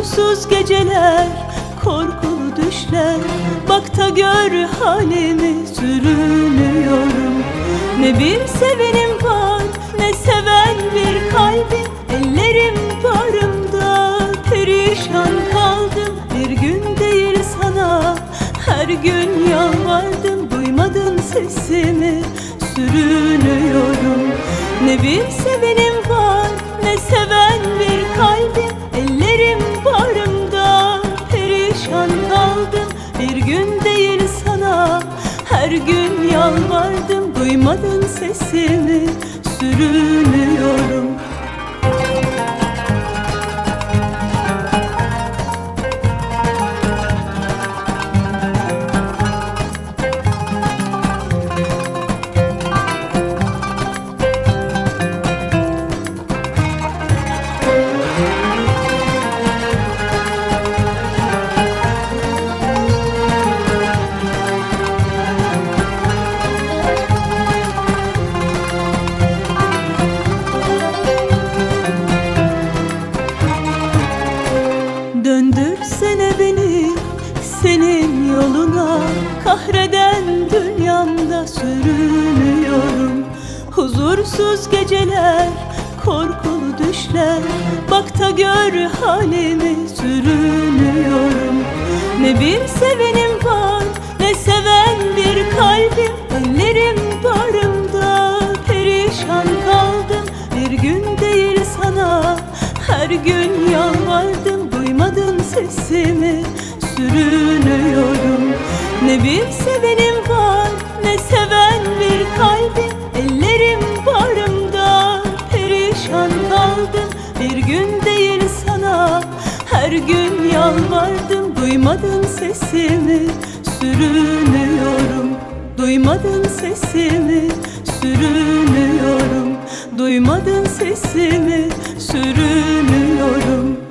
Huzursuz geceler, korkulu düşler, bak da gör halimi, sürünüyorum. Ne bir sevenim var, ne seven bir kalbim. Ellerim bağrımda, perişan kaldım. Bir gün değil sana, her gün yalvardım. Duymadın sesimi, sürünüyorum. Ne bir sevenim var, ne seven bir kalbim. Ellerim bağrımda, perişan kaldım. Bir gün değil sana, her gün yalvardım. Duymadın sesimi, sürünüyorum. Döndürsene beni senin yoluna, kahreden dünyamda sürünüyorum. Huzursuz geceler, korkulu düşler, bak da gör halimi, sürünüyorum. Ne bir sevenim var, ne seven bir kalbim. Ellerim bağrımda, perişan kaldım. Bir gün değil sana, her gün yalvardım. Duymadın sesimi, sürünüyorum. Ne bir sevenim var, ne seven bir kalbim. Ellerim bağrımda, perişan kaldım. Bir gün değil sana, her gün yalvardım. Duymadın sesimi, sürünüyorum. Duymadın sesimi, sürünüyorum. Duymadın sesimi, sürünüyorum.